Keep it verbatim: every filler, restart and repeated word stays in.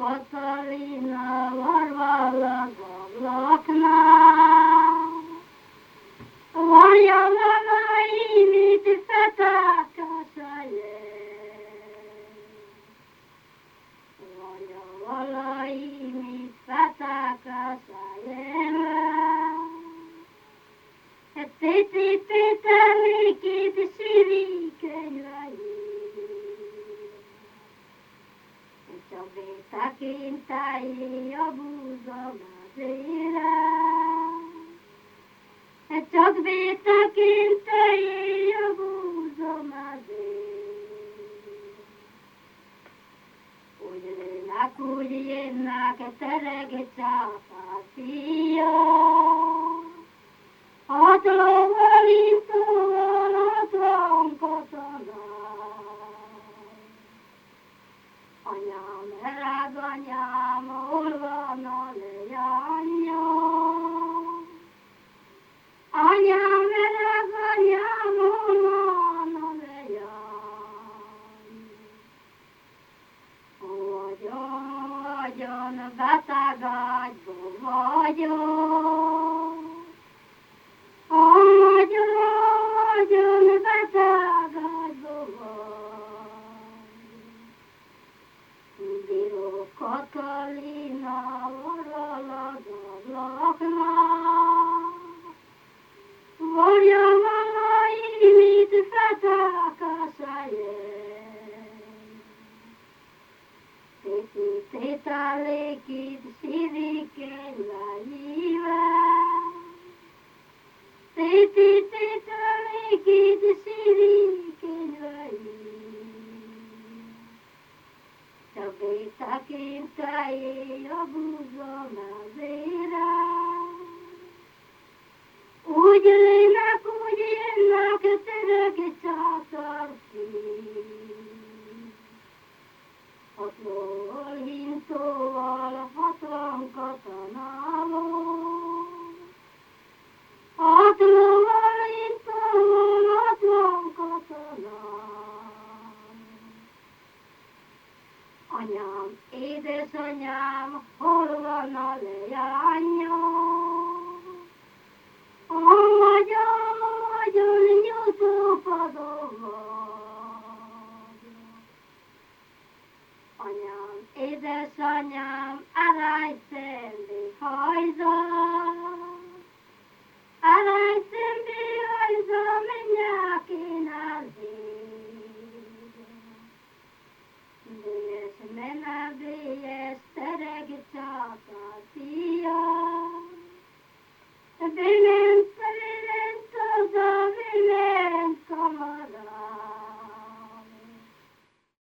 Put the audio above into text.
Katalina varvala ablaknál. Vanja valai, mit fetáka szájén. Vanja valai, mit fetáka szájén. Piti piteli, kit szívi könyvei. Csak bétakintái a búzom az ére. Csak bétakintái a búzom az ére. Úgy lőnek, úgy jönnek, tereg csápászia. Hát lóval, intóval, hatvan katonál. Anyám, drág anyám, hol van a leányom? Anyám, drág anyám, hol van a leányom? Vagyon, vagyon, beteg ágyban vagyok. Vagyon, vagyon, beteg ágyban vagyok. Bíró Katalina varala az ablaknál. Varja valai, mit feták a szájén. Téti tételékid szívikönyveivel. Téti tételékid szívikönyveivel. Csak bétakintái a búzom az ére. Úgy lőnek, úgy jönnek, török császár szív. Hatlóval, hintóval, hatvan katonával. Hatlóval, hintóval, hatvan katonával. Anyám, édesanyám, hol van a leányom? Vagyom, vagyon, nyújtópadon vagyok. Anyám, édesanyám, aranyszembi hajzol. Aranyszembi hajzol, menjek én az Bélyes mene, bélyes, tereg csápászia.